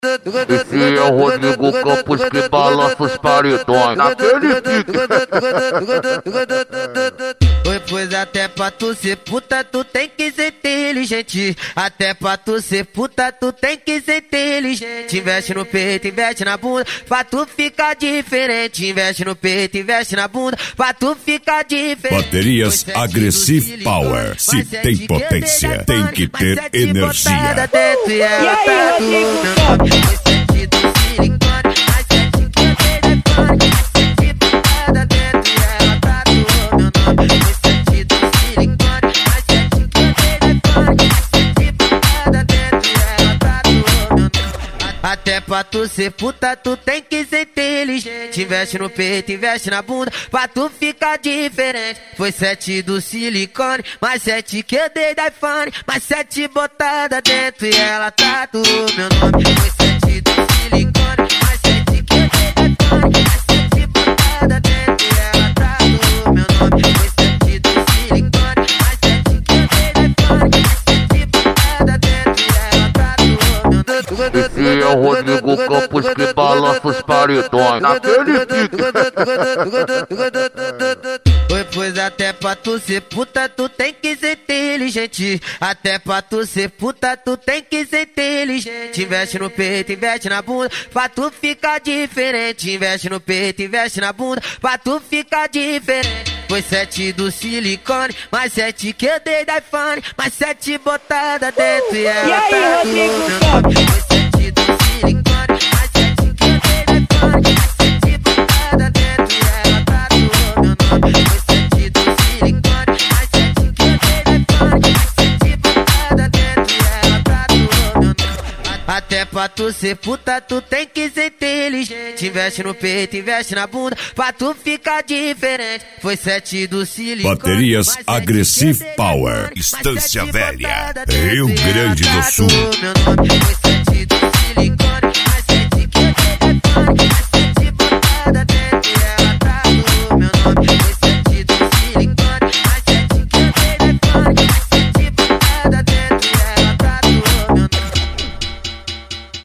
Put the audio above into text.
Esse é o Rodrigo Campos que balança os paredões naquele pique. Pois até pra tu ser puta, tu tem que ser inteligente. Até pra tu ser puta, tu tem que ser inteligente. Investe no peito, investe na bunda, pra tu ficar diferente. Investe no peito, investe na bunda, pra tu ficar diferente. Baterias Aggressive Power. Se tem potência, tem que ter energia. E aí, Rodrigo? Até pra tu ser puta, tu tem que ser inteligente. Investe no peito, investe na bunda, pra tu ficar diferente. Foi 7 do silicone, mais 7 que eu dei da iPhone, mais 7 botada dentro e ela tatuou meu nome. Foi 7 do silicone, mais 7 que eu dei da iPhone, mais 7 botada dentro e ela tatuou meu nome. Foi 7 do silicone, mais 7 que eu dei da iPhone, mais 7 botada dentro e ela tatuou meu nome. Esse é o Rodrigo Campos que balança os paredões naquele pique. Pois até pra tu ser puta, tu tem que ser inteligente. Até pra tu ser puta, tu tem que ser inteligente. Investe no peito, investe na bunda, pra tu ficar diferente. Investe no peito, investe na bunda, pra tu ficar diferente. Foi 7 do silicone, mais 7 que eu dei da iPhone, mais 7 botada dentro e ela tatuou meu nome. Foi 7 do silicone, mais 7 que eu dei da iPhone, mais 7 botada dentro e ela tatuou meu nome. Foi 7 do silicone, mais 7 que eu dei da iPhone, mais 7 botada dentro e ela tatuou meu nome. Até pra tu ser puta, tu tem que ser inteligente. Investe no peito, investe na bunda, pra tu ficar diferente. Foi 7 do silicone. Baterias Aggressive Power. Estância Velha, Rio Grande do Sul.